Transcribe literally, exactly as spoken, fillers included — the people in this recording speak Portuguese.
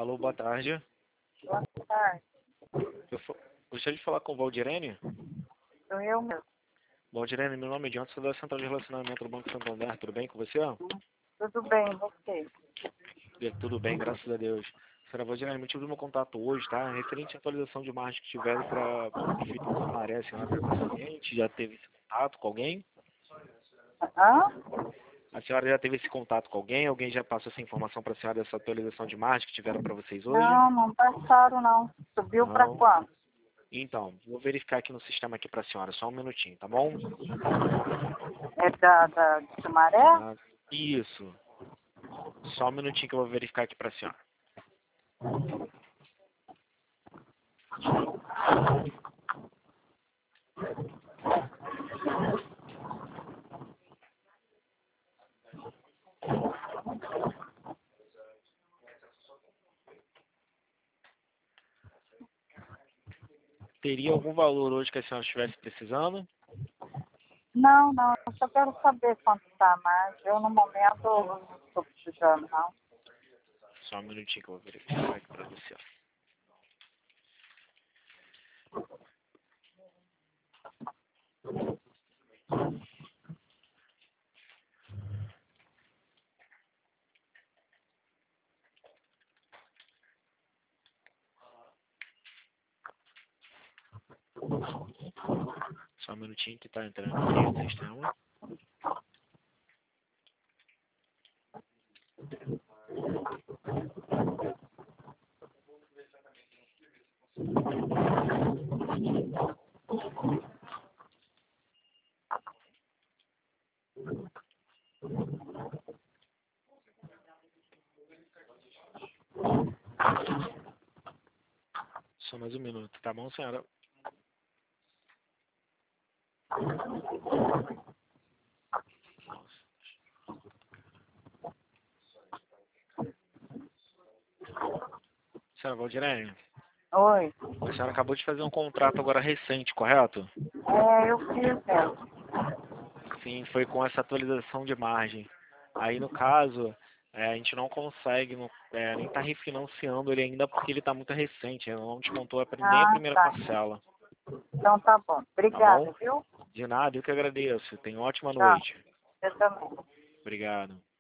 Alô, boa tarde. Boa tarde. Eu fa- gostaria de falar com o Valdirene. Sou eu mesmo. Valdirene, meu nome é John, sou da Central de Relacionamento do Banco Santander. Tudo bem com você? Tudo bem, e você? É, tudo bem, graças a Deus. Senhora Valdirene, motivo do meu contato hoje, tá? Referente à atualização de margem que tiveram para o prefeito do Sumaré, a senhora está consciente? Já teve esse contato com alguém? Hã? A senhora já teve esse contato com alguém? Alguém já passou essa informação para a senhora dessa atualização de margem que tiveram para vocês hoje? Não, não passaram não. Subiu para Não. quanto? Então, vou verificar aqui no sistema aqui para a senhora, só um minutinho, tá bom? É da, da de Sumaré? Ah, isso. Só um minutinho que eu vou verificar aqui para a senhora. Teria algum valor hoje que a senhora estivesse precisando? Não, não. Eu só quero saber quanto está mais. Eu no momento não estou precisando não. Só um minutinho que eu vou verificar aqui para você. Só um minutinho que está entrando aqui no sistema. Só mais um minuto, tá bom, senhora? Senhora Valdirene, Oi. a senhora acabou de fazer um contrato agora recente, correto? É, eu fiz mesmo. Sim, foi com essa atualização de margem. Aí, no caso, é, a gente não consegue não- é, nem tá refinanciando ele ainda porque ele está muito recente. Ainda não descontou a prim- nem a Ah, primeira tá. parcela. Então tá bom. Tá Obrigada, bom? viu? De nada, eu que agradeço. Tenha uma ótima Tchau. noite. Você também. Obrigado.